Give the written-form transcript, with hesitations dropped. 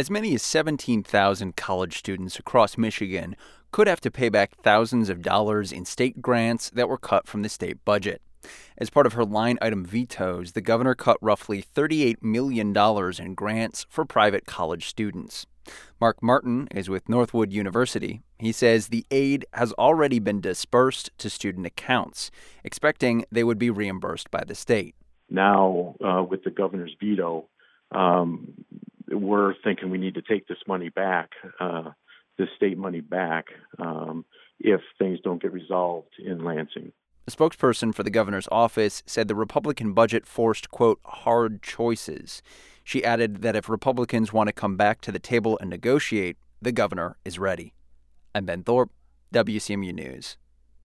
As many as 17,000 college students across Michigan could have to pay back thousands of dollars in state grants that were cut from the state budget. As part of her line item vetoes, the governor cut roughly $38 million in grants for private college students. Mark Martin is with Northwood University. He says the aid has already been dispersed to student accounts, expecting they would be reimbursed by the state. Now, with the governor's veto, we're thinking we need to take this money back, this state money back, if things don't get resolved in Lansing. A spokesperson for the governor's office said the Republican budget forced, quote, hard choices. She added that if Republicans want to come back to the table and negotiate, the governor is ready. I'm Ben Thorpe, WCMU News.